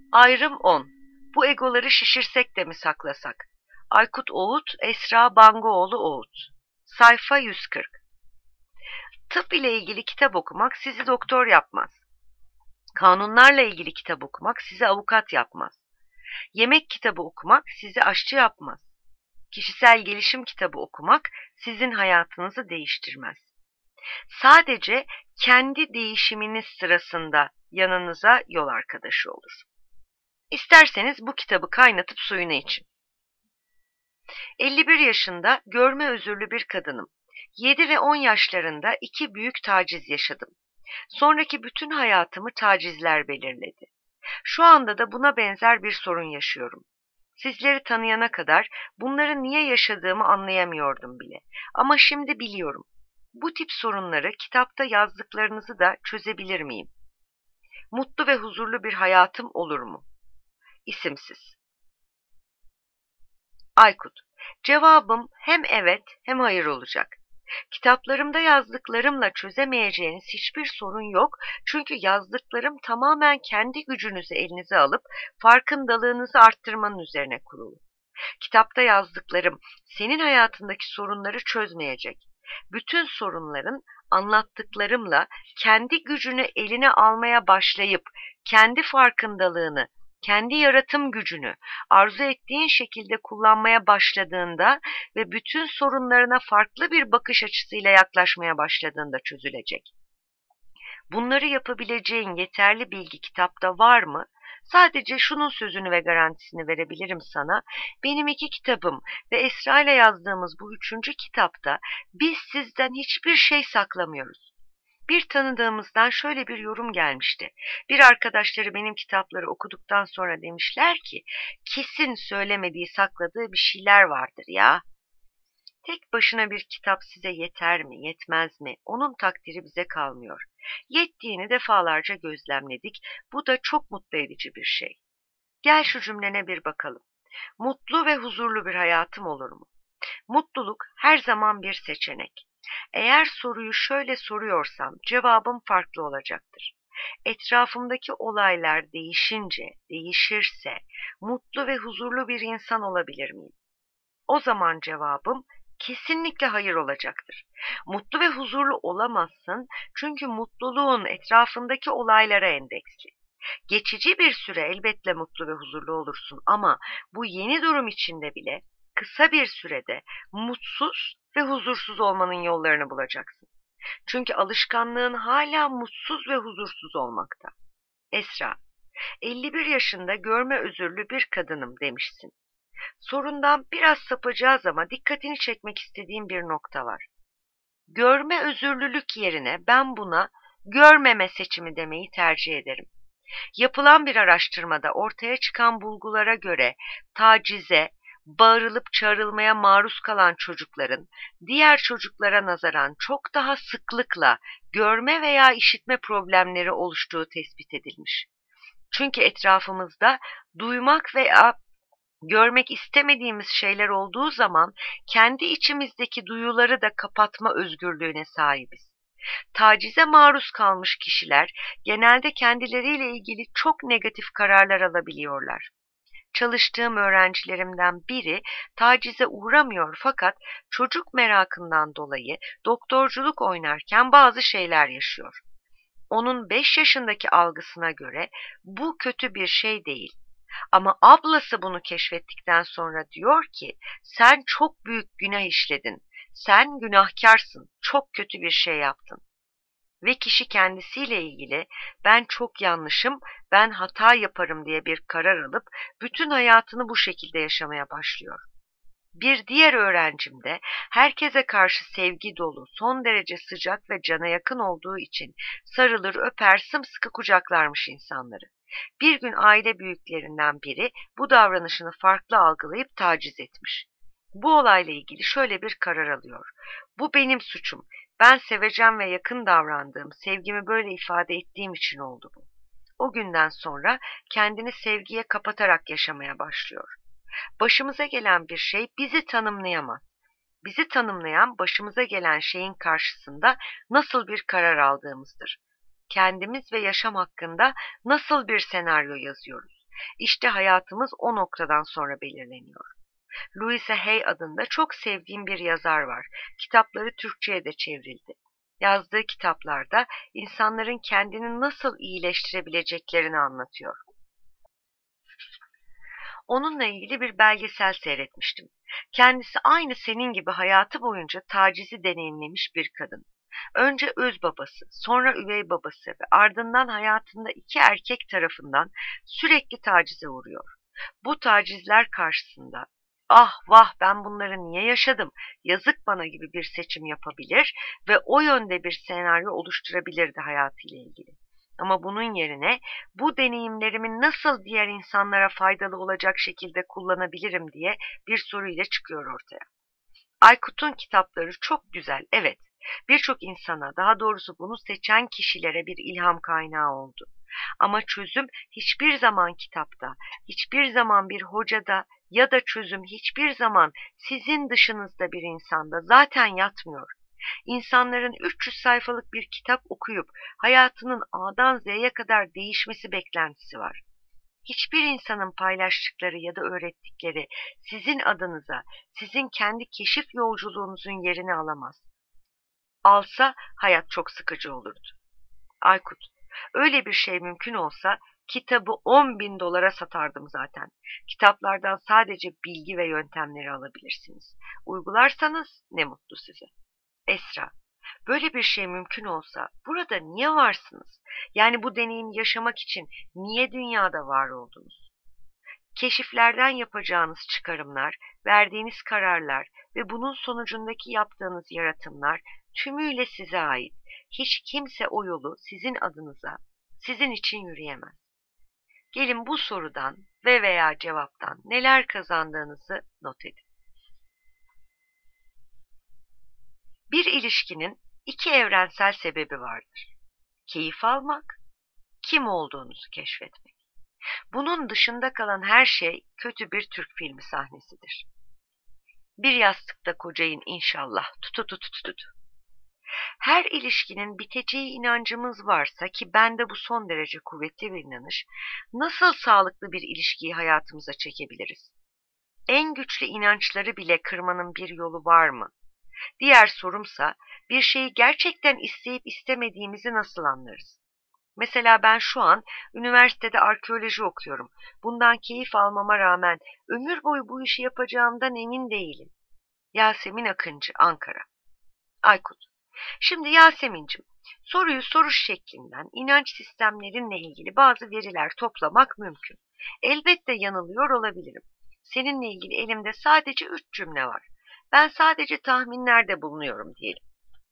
Ayrım 10. Bu egoları şişirsek de mi saklasak? Aykut Oğut, Esra Bangoğlu Oğut. Sayfa 140. Tıp ile ilgili kitap okumak sizi doktor yapmaz. Kanunlarla ilgili kitap okumak sizi avukat yapmaz. Yemek kitabı okumak sizi aşçı yapmaz. Kişisel gelişim kitabı okumak sizin hayatınızı değiştirmez. Sadece kendi değişiminiz sırasında yanınıza yol arkadaşı olur. İsterseniz bu kitabı kaynatıp suyunu için. 51 yaşında görme özürlü bir kadınım. 7 ve 10 yaşlarında 2 büyük taciz yaşadım. Sonraki bütün hayatımı tacizler belirledi. Şu anda da buna benzer bir sorun yaşıyorum. Sizleri tanıyana kadar bunları niye yaşadığımı anlayamıyordum bile. Ama şimdi biliyorum. Bu tip sorunları kitapta yazdıklarınızı da çözebilir miyim? Mutlu ve huzurlu bir hayatım olur mu? İsimsiz. Aykut. Cevabım hem evet hem hayır olacak. Kitaplarımda yazdıklarımla çözemeyeceğiniz hiçbir sorun yok. Çünkü yazdıklarım tamamen kendi gücünüzü elinize alıp farkındalığınızı arttırmanın üzerine kurulu. Kitapta yazdıklarım senin hayatındaki sorunları çözmeyecek. Bütün sorunların anlattıklarımla kendi gücünü eline almaya başlayıp kendi farkındalığını, kendi yaratım gücünü arzu ettiğin şekilde kullanmaya başladığında ve bütün sorunlarına farklı bir bakış açısıyla yaklaşmaya başladığında çözülecek. Bunları yapabileceğin yeterli bilgi kitapta var mı? Sadece şunun sözünü ve garantisini verebilirim sana. Benim 2 kitabım ve Esra ile yazdığımız bu 3. kitapta biz sizden hiçbir şey saklamıyoruz. Bir tanıdığımızdan şöyle bir yorum gelmişti. Bir arkadaşları benim kitapları okuduktan sonra demişler ki, kesin söylemediği, sakladığı bir şeyler vardır ya. Tek başına bir kitap size yeter mi, yetmez mi? Onun takdiri bize kalmıyor. Yettiğini defalarca gözlemledik. Bu da çok mutlu edici bir şey. Gel şu cümlene bir bakalım. Mutlu ve huzurlu bir hayatım olur mu? Mutluluk her zaman bir seçenek. Eğer soruyu şöyle soruyorsam cevabım farklı olacaktır. Etrafımdaki olaylar değişirse mutlu ve huzurlu bir insan olabilir miyim? O zaman cevabım kesinlikle hayır olacaktır. Mutlu ve huzurlu olamazsın çünkü mutluluğun etrafındaki olaylara endeksli. Geçici bir süre elbette mutlu ve huzurlu olursun ama bu yeni durum içinde bile kısa bir sürede mutsuz ve huzursuz olmanın yollarını bulacaksın. Çünkü alışkanlığın hala mutsuz ve huzursuz olmakta. Esra, 51 yaşında görme özürlü bir kadınım demişsin. Sorundan biraz sapacağız ama dikkatini çekmek istediğim bir nokta var. Görme özürlülük yerine ben buna görmeme seçimi demeyi tercih ederim. Yapılan bir araştırmada ortaya çıkan bulgulara göre tacize, bağırılıp çağrılmaya maruz kalan çocukların diğer çocuklara nazaran çok daha sıklıkla görme veya işitme problemleri oluştuğu tespit edilmiş. Çünkü etrafımızda duymak veya görmek istemediğimiz şeyler olduğu zaman kendi içimizdeki duyuları da kapatma özgürlüğüne sahibiz. Tacize maruz kalmış kişiler genelde kendileriyle ilgili çok negatif kararlar alabiliyorlar. Çalıştığım öğrencilerimden biri tacize uğramıyor fakat çocuk merakından dolayı doktorculuk oynarken bazı şeyler yaşıyor. Onun 5 yaşındaki algısına göre bu kötü bir şey değil. Ama ablası bunu keşfettikten sonra diyor ki sen çok büyük günah işledin. Sen günahkarsın. Çok kötü bir şey yaptın. Ve kişi kendisiyle ilgili ben çok yanlışım, ben hata yaparım diye bir karar alıp bütün hayatını bu şekilde yaşamaya başlıyor. Bir diğer öğrencim de herkese karşı sevgi dolu, son derece sıcak ve cana yakın olduğu için sarılır, öper, sımsıkı kucaklarmış insanları. Bir gün aile büyüklerinden biri bu davranışını farklı algılayıp taciz etmiş. Bu olayla ilgili şöyle bir karar alıyor. Bu benim suçum. Ben sevecen ve yakın davrandığım, sevgimi böyle ifade ettiğim için oldu bu. O günden sonra kendini sevgiye kapatarak yaşamaya başlıyor. Başımıza gelen bir şey bizi tanımlayamaz. Bizi tanımlayan başımıza gelen şeyin karşısında nasıl bir karar aldığımızdır. Kendimiz ve yaşam hakkında nasıl bir senaryo yazıyoruz? İşte hayatımız o noktadan sonra belirleniyor. Louisa Hay adında çok sevdiğim bir yazar var. Kitapları Türkçe'ye de çevrildi. Yazdığı kitaplarda insanların kendini nasıl iyileştirebileceklerini anlatıyor. Onunla ilgili bir belgesel seyretmiştim. Kendisi aynı senin gibi hayatı boyunca tacizi deneyimlemiş bir kadın. Önce öz babası, sonra üvey babası ve ardından hayatında iki erkek tarafından sürekli tacize uğruyor. Bu tacizler karşısında ah vah ben bunları niye yaşadım, yazık bana gibi bir seçim yapabilir ve o yönde bir senaryo oluşturabilirdi hayatıyla ilgili. Ama bunun yerine bu deneyimlerimi nasıl diğer insanlara faydalı olacak şekilde kullanabilirim diye bir soruyla çıkıyor ortaya. Aykut'un kitapları çok güzel, evet. Birçok insana, daha doğrusu bunu seçen kişilere bir ilham kaynağı oldu. Ama çözüm hiçbir zaman kitapta, hiçbir zaman bir hocada ya da çözüm hiçbir zaman sizin dışınızda bir insanda zaten yatmıyor. İnsanların 300 sayfalık bir kitap okuyup hayatının A'dan Z'ye kadar değişmesi beklentisi var. Hiçbir insanın paylaştıkları ya da öğrettikleri sizin adınıza, sizin kendi keşif yolculuğunuzun yerini alamaz. Alsa hayat çok sıkıcı olurdu. Aykut, öyle bir şey mümkün olsa kitabı 10.000 dolara satardım zaten. Kitaplardan sadece bilgi ve yöntemleri alabilirsiniz. Uygularsanız ne mutlu size. Esra, böyle bir şey mümkün olsa burada niye varsınız? Yani bu deneyimi yaşamak için niye dünyada var oldunuz? Keşiflerden yapacağınız çıkarımlar, verdiğiniz kararlar ve bunun sonucundaki yaptığınız yaratımlar tümüyle size ait. Hiç kimse o yolu sizin adınıza, sizin için yürüyemez. Gelin bu sorudan ve veya cevaptan neler kazandığınızı not edin. Bir ilişkinin iki evrensel sebebi vardır. Keyif almak, kim olduğunuzu keşfetmek. Bunun dışında kalan her şey kötü bir Türk filmi sahnesidir. Bir yastıkta kocayın inşallah, tutu. Her ilişkinin biteceği inancımız varsa ki bende bu son derece kuvvetli bir inanış, nasıl sağlıklı bir ilişkiyi hayatımıza çekebiliriz? En güçlü inançları bile kırmanın bir yolu var mı? Diğer sorumsa bir şeyi gerçekten isteyip istemediğimizi nasıl anlarız? Mesela ben şu an üniversitede arkeoloji okuyorum. Bundan keyif almama rağmen ömür boyu bu işi yapacağımdan emin değilim. Yasemin Akıncı, Ankara. Aykut. Şimdi Yasemin'cim, soruyu soruş şeklinden inanç sistemlerinle ilgili bazı veriler toplamak mümkün. Elbette yanılıyor olabilirim. Seninle ilgili elimde sadece 3 cümle var. Ben sadece tahminlerde bulunuyorum diyelim.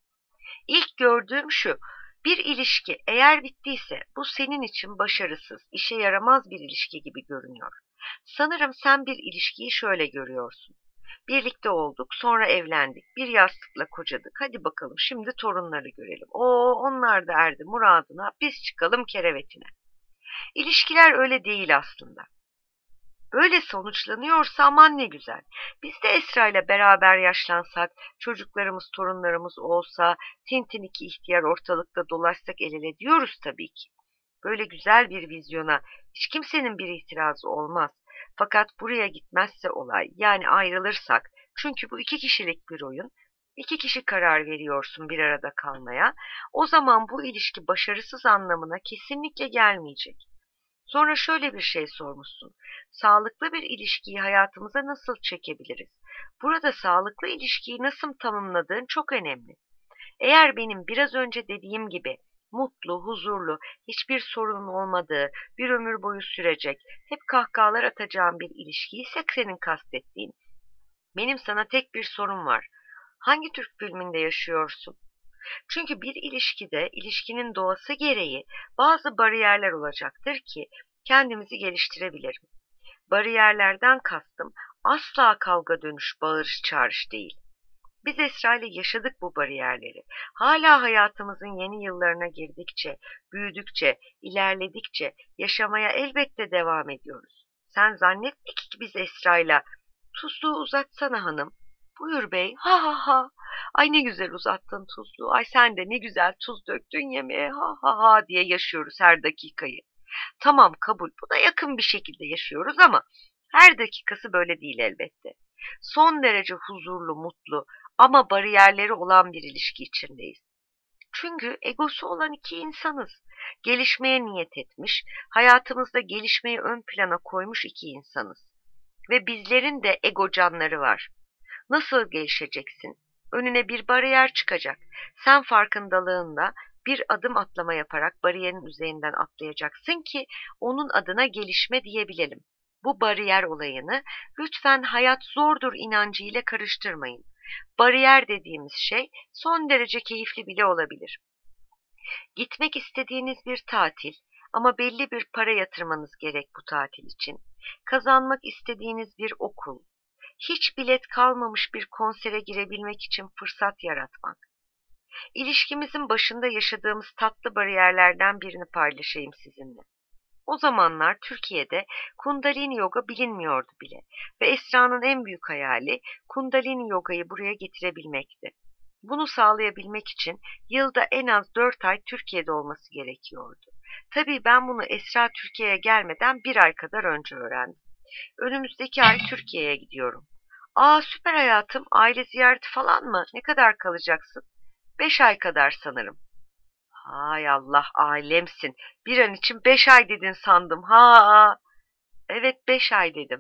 İlk gördüğüm şu, bir ilişki eğer bittiyse bu senin için başarısız, işe yaramaz bir ilişki gibi görünüyor. Sanırım sen bir ilişkiyi şöyle görüyorsun. Birlikte olduk, sonra evlendik, bir yastıkla kocadık. Hadi bakalım şimdi torunları görelim. Onlar da erdi muradına, biz çıkalım kerevetine. İlişkiler öyle değil aslında. Böyle sonuçlanıyorsa aman ne güzel. Biz de Esra ile beraber yaşlansak, çocuklarımız, torunlarımız olsa, tintin iki ihtiyar ortalıkta dolaşsak el ele diyoruz tabii ki. Böyle güzel bir vizyona hiç kimsenin bir itirazı olmaz. Fakat buraya gitmezse olay, yani ayrılırsak, çünkü bu iki kişilik bir oyun, iki kişi karar veriyorsun bir arada kalmaya, o zaman bu ilişki başarısız anlamına kesinlikle gelmeyecek. Sonra şöyle bir şey sormuşsun. Sağlıklı bir ilişkiyi hayatımıza nasıl çekebiliriz? Burada sağlıklı ilişkiyi nasıl tanımladığın çok önemli. Eğer benim biraz önce dediğim gibi mutlu, huzurlu, hiçbir sorunun olmadığı, bir ömür boyu sürecek, hep kahkahalar atacağım bir ilişki ise senin kastettiğin. Benim sana tek bir sorum var. Hangi Türk filminde yaşıyorsun? Çünkü bir ilişkide, ilişkinin doğası gereği bazı bariyerler olacaktır ki kendimizi geliştirebilirim. Bariyerlerden kastım asla kavga dönüş, bağırış çağırış değil. Biz Esra ile yaşadık bu bariyerleri. Hala hayatımızın yeni yıllarına girdikçe, büyüdükçe, ilerledikçe yaşamaya elbette devam ediyoruz. Sen zannetme ki biz Esra ile tuzluğu uzatsana hanım. Buyur bey, ha ha ha. Ay ne güzel uzattın tuzluğu. Ay sen de ne güzel tuz döktün yemeğe, ha ha ha diye yaşıyoruz her dakikayı. Tamam, kabul. Buna yakın bir şekilde yaşıyoruz ama her dakikası böyle değil elbette. Son derece huzurlu, mutlu ama bariyerleri olan bir ilişki içindeyiz. Çünkü egosu olan iki insanız. Gelişmeye niyet etmiş, hayatımızda gelişmeyi ön plana koymuş iki insanız. Ve bizlerin de ego canları var. Nasıl gelişeceksin? Önüne bir bariyer çıkacak. Sen farkındalığında bir adım atlama yaparak bariyerin üzerinden atlayacaksın ki onun adına gelişme diyebilelim. Bu bariyer olayını lütfen hayat zordur inancı ile karıştırmayın. Bariyer dediğimiz şey son derece keyifli bile olabilir. Gitmek istediğiniz bir tatil ama belli bir para yatırmanız gerek bu tatil için. Kazanmak istediğiniz bir okul, hiç bilet kalmamış bir konsere girebilmek için fırsat yaratmak. İlişkimizin başında yaşadığımız tatlı bariyerlerden birini paylaşayım sizinle. O zamanlar Türkiye'de Kundalini Yoga bilinmiyordu bile ve Esra'nın en büyük hayali Kundalini Yoga'yı buraya getirebilmekti. Bunu sağlayabilmek için yılda en az 4 ay Türkiye'de olması gerekiyordu. Tabii ben bunu Esra Türkiye'ye gelmeden bir ay kadar önce öğrendim. Önümüzdeki ay Türkiye'ye gidiyorum. Aa, süper hayatım, aile ziyareti falan mı? Ne kadar kalacaksın? 5 ay kadar sanırım. Hay Allah, alemsin. Bir an için 5 ay dedin sandım. Ha, evet 5 ay dedim.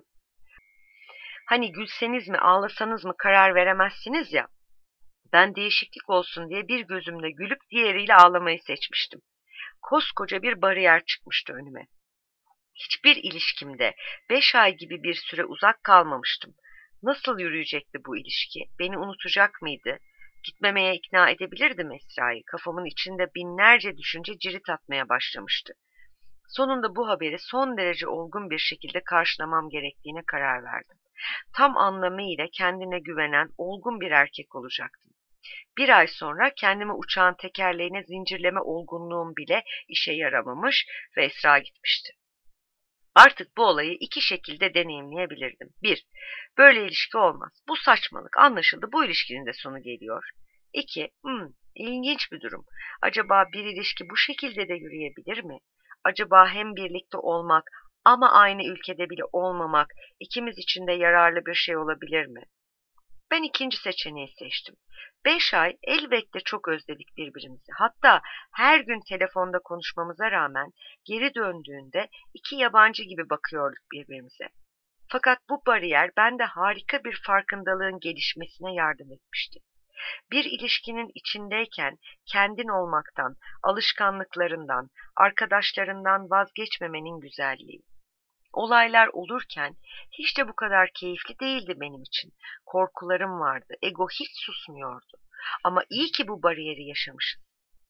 Hani gülseniz mi ağlasanız mı karar veremezsiniz ya. Ben değişiklik olsun diye bir gözümle gülüp diğeriyle ağlamayı seçmiştim. Koskoca bir bariyer çıkmıştı önüme. Hiçbir ilişkimde 5 ay gibi bir süre uzak kalmamıştım. Nasıl yürüyecekti bu ilişki? Beni unutacak mıydı? Gitmemeye ikna edebilirdim Esra'yı. Kafamın içinde binlerce düşünce cirit atmaya başlamıştı. Sonunda bu haberi son derece olgun bir şekilde karşılamam gerektiğine karar verdim. Tam anlamıyla kendine güvenen olgun bir erkek olacaktım. Bir ay sonra kendimi uçağın tekerleğine zincirleme olgunluğum bile işe yaramamış ve Esra gitmişti. Artık bu olayı iki şekilde deneyimleyebilirdim. Bir, böyle ilişki olmaz. Bu saçmalık, anlaşıldı, bu ilişkinin de sonu geliyor. İki, ilginç bir durum. Acaba bir ilişki bu şekilde de yürüyebilir mi? Acaba hem birlikte olmak ama aynı ülkede bile olmamak ikimiz için de yararlı bir şey olabilir mi? Ben ikinci seçeneği seçtim. 5 ay elbette çok özledik birbirimizi. Hatta her gün telefonda konuşmamıza rağmen geri döndüğünde iki yabancı gibi bakıyorduk birbirimize. Fakat bu bariyer bende harika bir farkındalığın gelişmesine yardım etmişti. Bir ilişkinin içindeyken kendin olmaktan, alışkanlıklarından, arkadaşlarından vazgeçmemenin güzelliği. Olaylar olurken hiç de bu kadar keyifli değildi benim için. Korkularım vardı, ego hiç susmuyordu. Ama iyi ki bu bariyeri yaşamışız.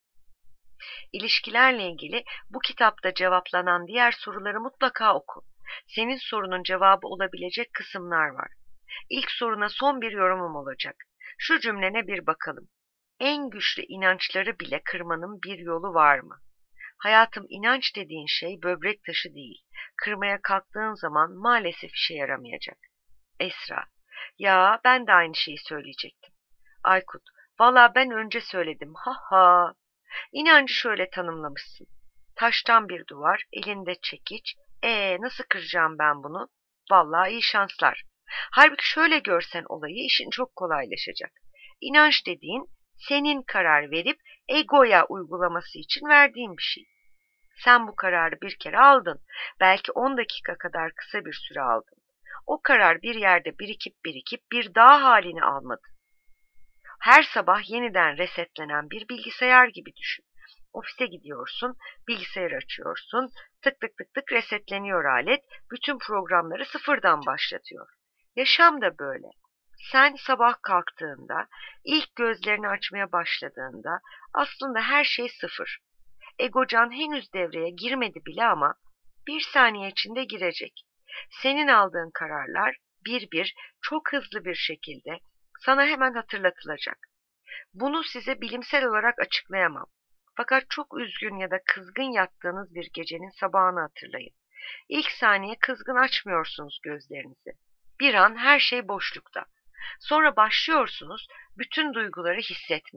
İlişkilerle ilgili bu kitapta cevaplanan diğer soruları mutlaka oku. Senin sorunun cevabı olabilecek kısımlar var. İlk soruna son bir yorumum olacak. Şu cümlene bir bakalım. En güçlü inançları bile kırmanın bir yolu var mı? Hayatım, inanç dediğin şey böbrek taşı değil. Kırmaya kalktığın zaman maalesef işe yaramayacak. Esra, ya ben de aynı şeyi söyleyecektim. Aykut, valla ben önce söyledim. Ha ha. İnancı şöyle tanımlamışsın. Taştan bir duvar, elinde çekiç. Nasıl kıracağım ben bunu? Vallahi iyi şanslar. Halbuki şöyle görsen olayı işin çok kolaylaşacak. İnanç dediğin senin karar verip egoya uygulaması için verdiğin bir şey. Sen bu kararı bir kere aldın. Belki 10 dakika kadar kısa bir süre aldın. O karar bir yerde birikip bir dağ halini almadı. Her sabah yeniden resetlenen bir bilgisayar gibi düşün. Ofise gidiyorsun, bilgisayar açıyorsun, tık tık tık tık resetleniyor alet, bütün programları sıfırdan başlatıyor. Yaşam da böyle. Sen sabah kalktığında, ilk gözlerini açmaya başladığında aslında her şey sıfır. Egocan henüz devreye girmedi bile ama bir saniye içinde girecek. Senin aldığın kararlar bir bir çok hızlı bir şekilde sana hemen hatırlatılacak. Bunu size bilimsel olarak açıklayamam. Fakat çok üzgün ya da kızgın yattığınız bir gecenin sabahını hatırlayın. İlk saniye kızgın açmıyorsunuz gözlerinizi. Bir an her şey boşlukta. Sonra başlıyorsunuz bütün duyguları hissetmeye.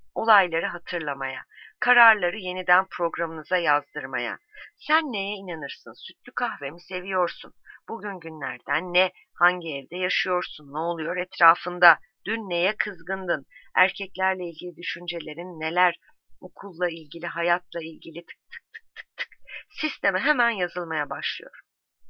Olayları hatırlamaya, kararları yeniden programınıza yazdırmaya. Sen neye inanırsın? Sütlü kahve mi seviyorsun? Bugün günlerden ne? Hangi evde yaşıyorsun? Ne oluyor etrafında? Dün neye kızgındın? Erkeklerle ilgili düşüncelerin neler? Okulla ilgili, hayatla ilgili tık tık tık tık tık. Sisteme hemen yazılmaya başlıyor.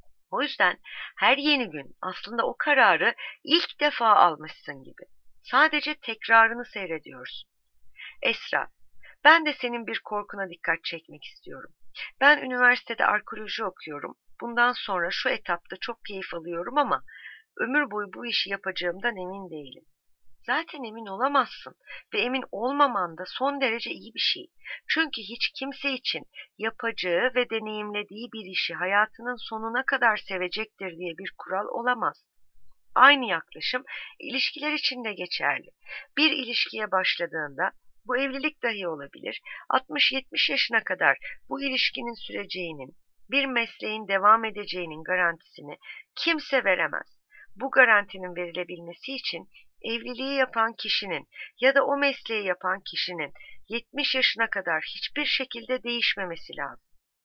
O yüzden her yeni gün aslında o kararı ilk defa almışsın gibi. Sadece tekrarını seyrediyorsun. Esra, ben de senin bir korkuna dikkat çekmek istiyorum. Ben üniversitede arkeoloji okuyorum. Bundan sonra şu etapta çok keyif alıyorum ama ömür boyu bu işi yapacağımdan emin değilim. Zaten emin olamazsın ve emin olmaman da son derece iyi bir şey. Çünkü hiç kimse için yapacağı ve deneyimlediği bir işi hayatının sonuna kadar sevecektir diye bir kural olamaz. Aynı yaklaşım ilişkiler için de geçerli. Bir ilişkiye başladığında bu evlilik dahi olabilir. 60-70 yaşına kadar bu ilişkinin süreceğinin, bir mesleğin devam edeceğinin garantisini kimse veremez. Bu garantinin verilebilmesi için evliliği yapan kişinin ya da o mesleği yapan kişinin 70 yaşına kadar hiçbir şekilde değişmemesi lazım.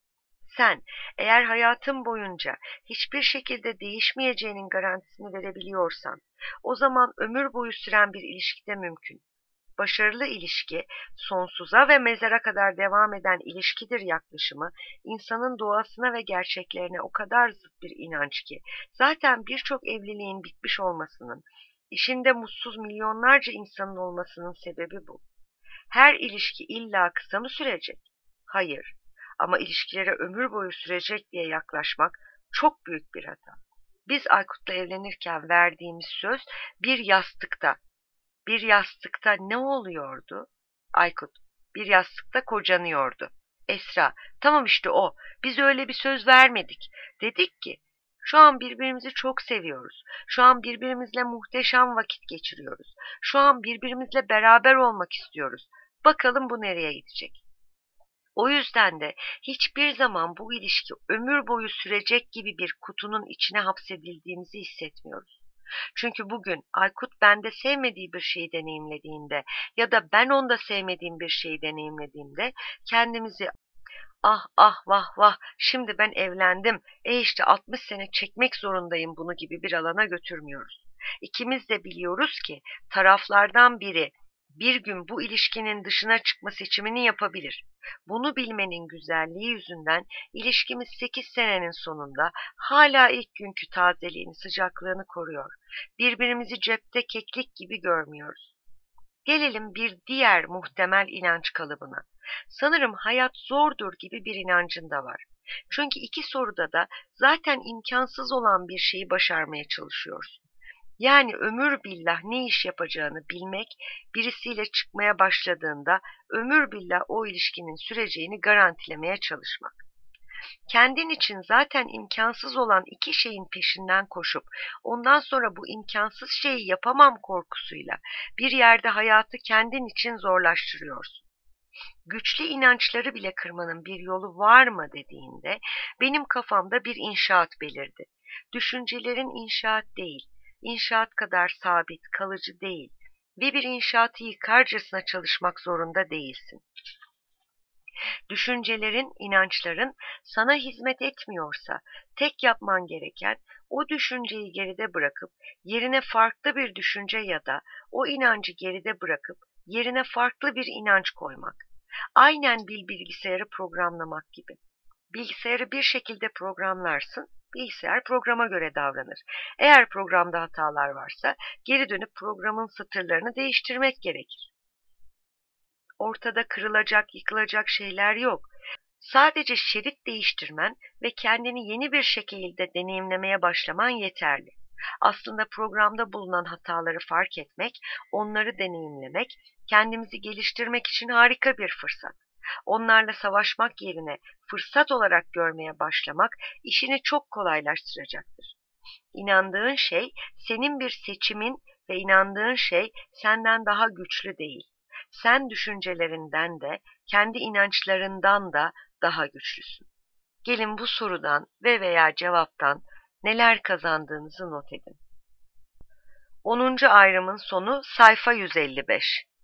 Sen eğer hayatın boyunca hiçbir şekilde değişmeyeceğinin garantisini verebiliyorsan, o zaman ömür boyu süren bir ilişki de mümkün. Başarılı ilişki, sonsuza ve mezara kadar devam eden ilişkidir yaklaşımı, insanın doğasına ve gerçeklerine o kadar zıt bir inanç ki, zaten birçok evliliğin bitmiş olmasının, işinde mutsuz milyonlarca insanın olmasının sebebi bu. Her ilişki illa kısa mı sürecek? Hayır. Ama ilişkilere ömür boyu sürecek diye yaklaşmak çok büyük bir hata. Biz Aykut'la evlenirken verdiğimiz söz bir yastıkta. Bir yastıkta ne oluyordu? Aykut, bir yastıkta kocanıyordu. Esra, tamam işte o. Biz öyle bir söz vermedik. Dedik ki, şu an birbirimizi çok seviyoruz. Şu an birbirimizle muhteşem vakit geçiriyoruz. Şu an birbirimizle beraber olmak istiyoruz. Bakalım bu nereye gidecek? O yüzden de hiçbir zaman bu ilişki ömür boyu sürecek gibi bir kutunun içine hapsedildiğimizi hissetmiyoruz. Çünkü bugün Aykut bende sevmediği bir şeyi deneyimlediğinde ya da ben onda sevmediğim bir şeyi deneyimlediğimde kendimizi ah ah vah vah şimdi ben evlendim işte 60 sene çekmek zorundayım bunu gibi bir alana götürmüyoruz. İkimiz de biliyoruz ki taraflardan biri bir gün bu ilişkinin dışına çıkma seçimini yapabilir. Bunu bilmenin güzelliği yüzünden ilişkimiz 8 senenin sonunda hala ilk günkü tazeliğini, sıcaklığını koruyor. Birbirimizi cepte keklik gibi görmüyoruz. Gelelim bir diğer muhtemel inanç kalıbına. Sanırım hayat zordur gibi bir inancın da var. Çünkü iki soruda da zaten imkansız olan bir şeyi başarmaya çalışıyorsun. Yani ömür billah ne iş yapacağını bilmek, birisiyle çıkmaya başladığında ömür billah o ilişkinin süreceğini garantilemeye çalışmak. Kendin için zaten imkansız olan iki şeyin peşinden koşup ondan sonra bu imkansız şeyi yapamam korkusuyla bir yerde hayatı kendin için zorlaştırıyorsun. Güçlü inançları bile kırmanın bir yolu var mı dediğinde benim kafamda bir inşaat belirdi. Düşüncelerin inşaat değil, inşaat kadar sabit, kalıcı değil ve bir inşaatı yıkarcasına çalışmak zorunda değilsin. Düşüncelerin, inançların sana hizmet etmiyorsa tek yapman gereken o düşünceyi geride bırakıp yerine farklı bir düşünce ya da o inancı geride bırakıp yerine farklı bir inanç koymak. Aynen bir bilgisayarı programlamak gibi. Bilgisayarı bir şekilde programlarsın, bilgisayar programa göre davranır. Eğer programda hatalar varsa geri dönüp programın satırlarını değiştirmek gerekir. Ortada kırılacak, yıkılacak şeyler yok. Sadece şerit değiştirmen ve kendini yeni bir şekilde deneyimlemeye başlaman yeterli. Aslında programda bulunan hataları fark etmek, onları deneyimlemek, kendimizi geliştirmek için harika bir fırsat. Onlarla savaşmak yerine fırsat olarak görmeye başlamak işini çok kolaylaştıracaktır. İnandığın şey senin bir seçimin ve inandığın şey senden daha güçlü değil. Sen düşüncelerinden de, kendi inançlarından da daha güçlüsün. Gelin bu sorudan ve veya cevaptan neler kazandığınızı not edin. 10. ayrımın sonu sayfa 155.